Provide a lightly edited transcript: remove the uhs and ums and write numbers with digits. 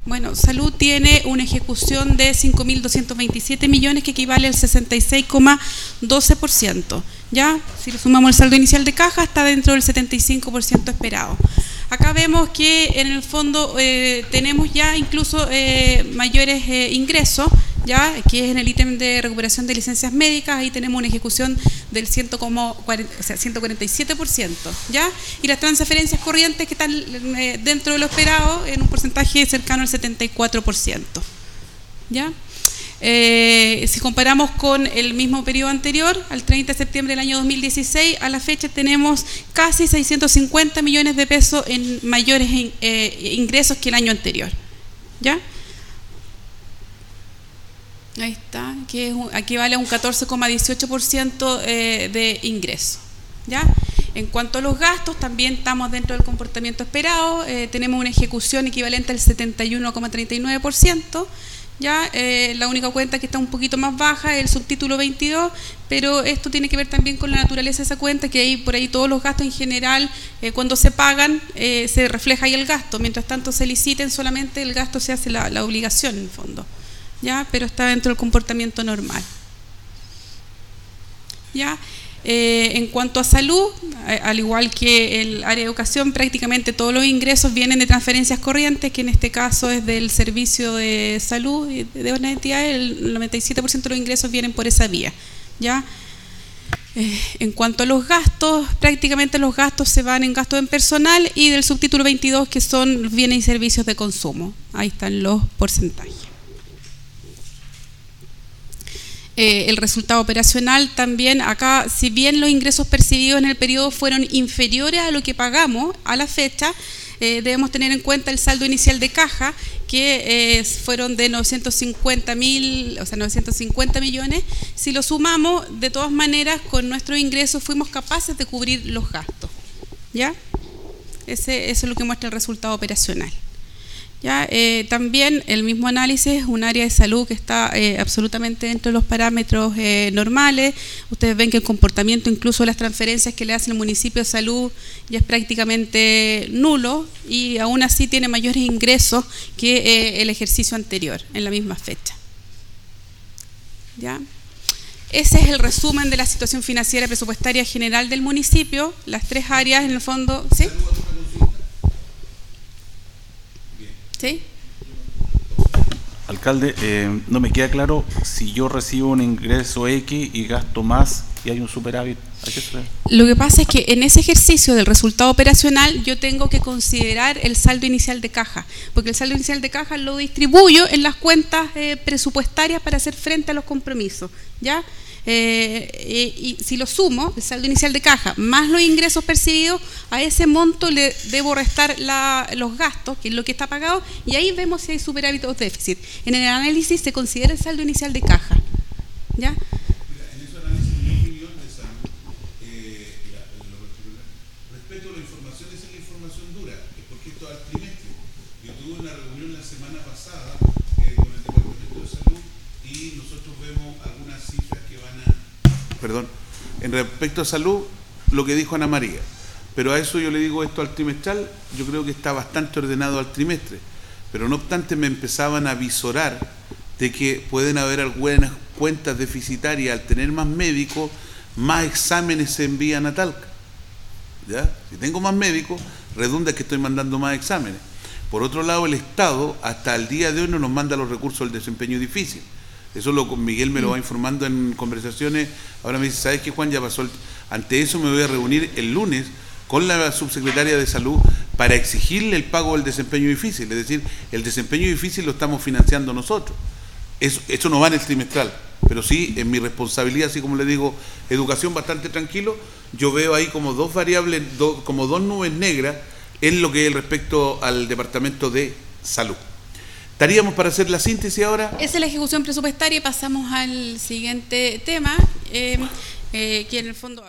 Bueno, salud tiene una ejecución de 5.227 millones que equivale al 66,12%. ¿Ya? Si lo sumamos el saldo inicial de caja, está dentro del 75% esperado. Acá vemos que en el fondo tenemos ya incluso mayores ingresos, ya que es en el ítem de recuperación de licencias médicas. Ahí tenemos una ejecución del 147%, ¿ya? Y las transferencias corrientes que están dentro de lo esperado en un porcentaje cercano al 74%, ¿ya? Si comparamos con el mismo periodo anterior, al 30 de septiembre del año 2016, a la fecha tenemos casi 650 millones de pesos en mayores ingresos que el año anterior, ¿ya? Ahí está, que equivale a un 14,18% de ingreso, ¿ya? En cuanto a los gastos, también estamos dentro del comportamiento esperado, tenemos una ejecución equivalente al 71,39%, ya. La única cuenta que está un poquito más baja es el subtítulo 22, pero esto tiene que ver también con la naturaleza de esa cuenta, que ahí por ahí todos los gastos en general, cuando se pagan, se refleja ahí el gasto, mientras tanto se liciten solamente el gasto se hace la obligación en el fondo, ya, pero está dentro del comportamiento normal, ya. En cuanto a salud, al igual que el área de educación, prácticamente todos los ingresos vienen de transferencias corrientes, que en este caso es del servicio de salud de una entidad. El 97% de los ingresos vienen por esa vía, ¿ya? En cuanto a los gastos, prácticamente los gastos se van en gastos en personal y del subtítulo 22, que son bienes y servicios de consumo. Ahí están los porcentajes. El resultado operacional también, acá, si bien los ingresos percibidos en el periodo fueron inferiores a lo que pagamos a la fecha, debemos tener en cuenta el saldo inicial de caja, que fueron de 950 millones. Si lo sumamos, de todas maneras, con nuestros ingresos fuimos capaces de cubrir los gastos, ¿ya? Eso es lo que muestra el resultado operacional. Ya, también el mismo análisis, un área de salud que está absolutamente dentro de los parámetros normales. Ustedes ven que el comportamiento incluso de las transferencias que le hace el municipio de salud ya es prácticamente nulo y aún así tiene mayores ingresos que el ejercicio anterior en la misma fecha, ¿ya? Ese es el resumen de la situación financiera presupuestaria general del municipio, las tres áreas en el fondo, ¿sí? ¿Sí? Alcalde, no me queda claro si yo recibo un ingreso X y gasto más y hay un superávit. ¿A qué se ve? Lo que pasa es que en ese ejercicio del resultado operacional yo tengo que considerar el saldo inicial de caja, porque el saldo inicial de caja lo distribuyo en las cuentas presupuestarias para hacer frente a los compromisos, ¿ya? Y si lo sumo, el saldo inicial de caja más los ingresos percibidos, a ese monto le debo restar los gastos, que es lo que está pagado, y ahí vemos si hay superávit o déficit. En el análisis se considera el saldo inicial de caja, ¿ya? En ese análisis, mi opinión de salud, respecto a la información, esa es la información dura, es porque esto es al trimestre. Yo tuve una reunión la semana pasada con el Departamento de Salud y nosotros vemos algunas cifras que van a... Perdón, en respecto a salud, lo que dijo Ana María, pero a eso yo le digo esto al trimestral, yo creo que está bastante ordenado al trimestre, pero no obstante me empezaban a visorar de que pueden haber algunas cuentas deficitarias al tener más médicos, más exámenes se envían a Talca, ¿ya? Si tengo más médicos, redunda que estoy mandando más exámenes. Por otro lado, el Estado hasta el día de hoy no nos manda los recursos del desempeño difícil. Eso Miguel me lo va informando en conversaciones. Ahora me dice, ¿sabes qué, Juan? Ya pasó ante eso me voy a reunir el lunes con la subsecretaria de Salud para exigirle el pago del desempeño difícil. Es decir, el desempeño difícil lo estamos financiando nosotros. Eso no va en el trimestral, pero sí en mi responsabilidad, así como le digo, educación bastante tranquilo. Yo veo ahí como dos variables, como dos nubes negras en lo que es respecto al Departamento de Salud. ¿Estaríamos para hacer la síntesis ahora? Esa es la ejecución presupuestaria y pasamos al siguiente tema, que en el fondo...